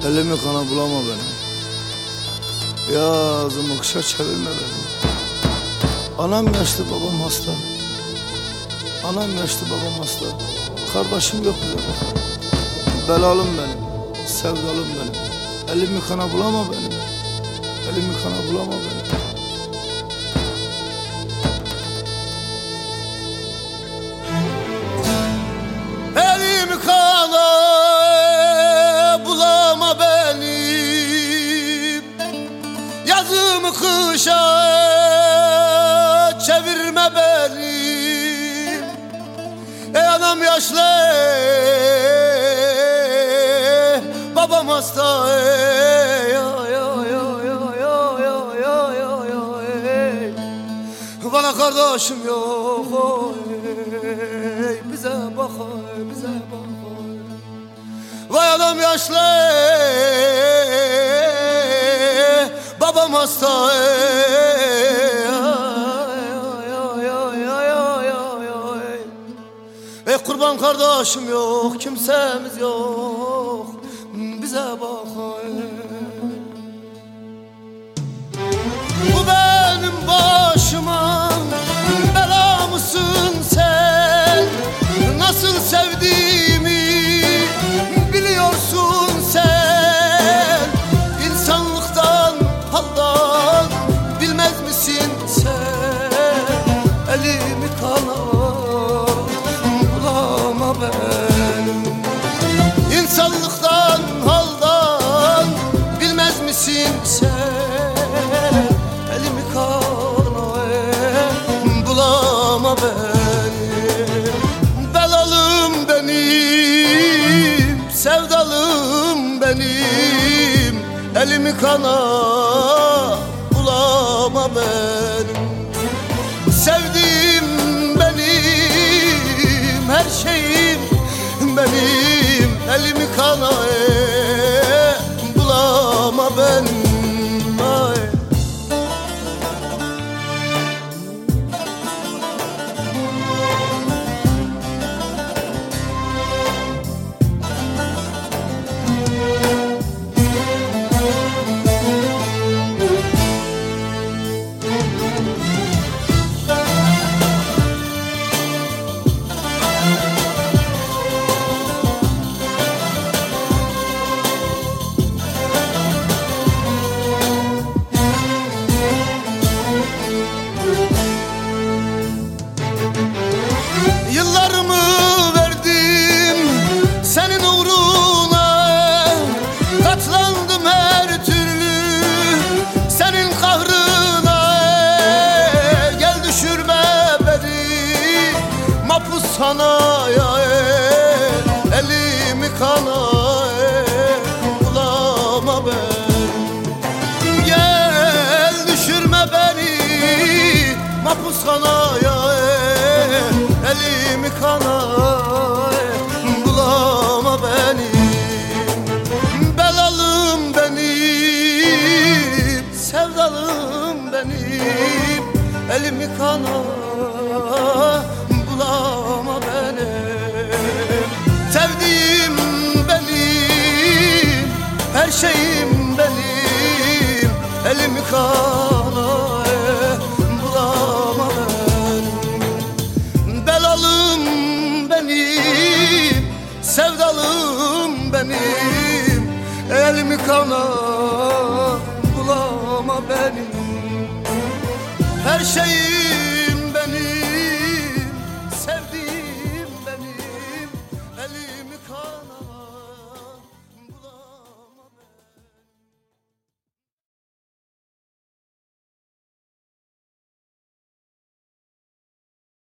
Elimi kana bulama benim. Yazımı kışa çevirme benim. Anam yaşlı, babam hasta. Anam yaşlı, babam hasta. Kardeşim yok bize bak. Belalım benim, sevdalım benim. Elimi kana bulama benim. Elimi kana bulama benim. Elimi kana bulama benim. Yazımı kışa çevirme benim. Ey anam yaşlı, babam hasta. Bana kardeşim yok. Bize bak, bize bak. Vay anam yaşlı, babam hasta. Ey kurban kardeşim yok, kimsemiz yok. Bize bak. Bu benim başıma bela mısın sen? Nasıl sevdiğimi biliyorsun sen. İnsanlıktan, haldan bilmez misin sen? Elimi kana bulama benim. İnsanlıktan, haldan bilmez misin sen? Elimi kana bulama benim. Belalım benim, sevdalım benim. Elimi kana bulama benim. Sevdiğim benim, her şeyim benim. Elimi kana bulama benim. Ay. Yıllarımı verdim senin uğruna, katlandım her türlü senin kahrına. Gel düşürme beni mahpushanaya, elimi kana bulama ben. Gel düşürme beni mahpushanaya, elimi kana bulama benim. Belalım benim, sevdalım benim. Elimi kana bulama benim. Sevdiğim benim, her şeyim benim. Elimi kana bulama benim. Belalım benim, sevdalım benim. Elimi kana bulama benim. Her şeyim